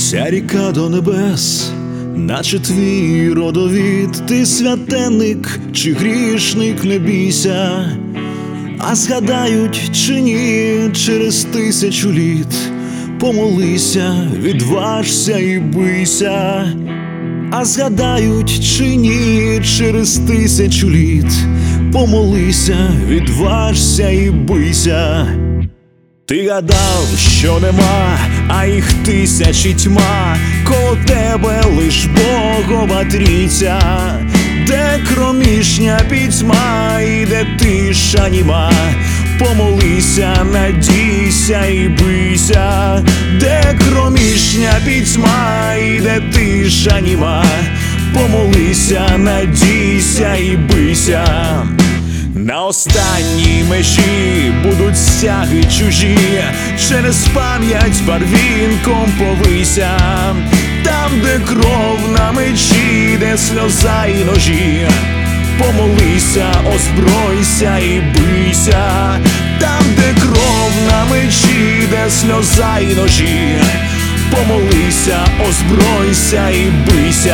Ця ріка до небес, наче твій родовід. Ти святенник чи грішник, не бійся. А згадають чи ні через 1000 літ. Помолися, відважся і бийся. А згадають чи ні через 1000 літ. Помолися, відважся і бийся. Ти гадав, що нема, а їх тисячі тьма. Коло тебе лиш Богова трійця, де кромішня пітьма і де тиша німа. Помолися, надійся і бийся, де кромішня пітьма і де тиша німа. Помолися, надійся і бийся. На останній межі будуть стяги чужі, через пам'ять барвінком повися. Там, де кров на мечі, де сльоза і ножі. Помолися, озбройся і бийся. Там, де кров на мечі, де сльоза і ножі. Помолися, озбройся і бийся.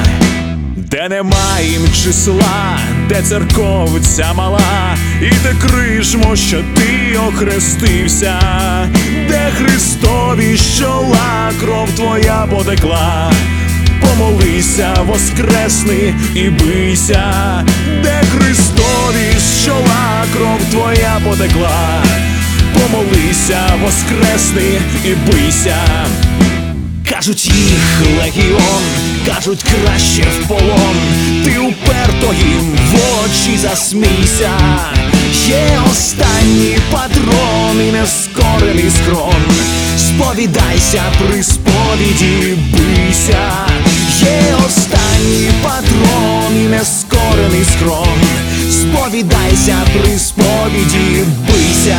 Де нема їм числа, де церковця мала, і де крижмо, що ти охрестився, де Христові з чола кров твоя потекла. Помолися, воскресни і бийся, де Христові з чола кров твоя потекла. Помолися, воскресни і бийся. Кажуть, їх легіон, кажуть, краще в полон. Ти уперто їм в очі засмійся. Є останній патрон і нескорений схрон. Сповідайся при сповіді, бийся. Є останній патрон і нескорений схрон. Сповідайся при сповіді, бийся.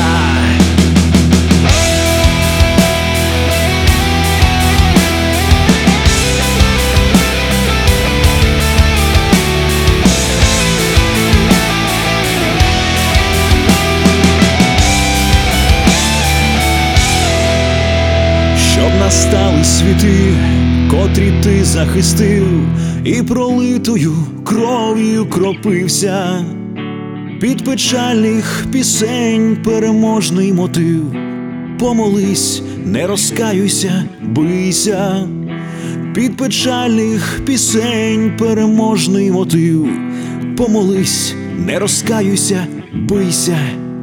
Щоб настали світи, котрі ти захистив, і пролитою кров'ю кропився. Під печальних пісень переможний мотив. Помолись, не розкаюйся, бийся. Під печальних пісень переможний мотив. Помолись, не розкаюйся, бийся.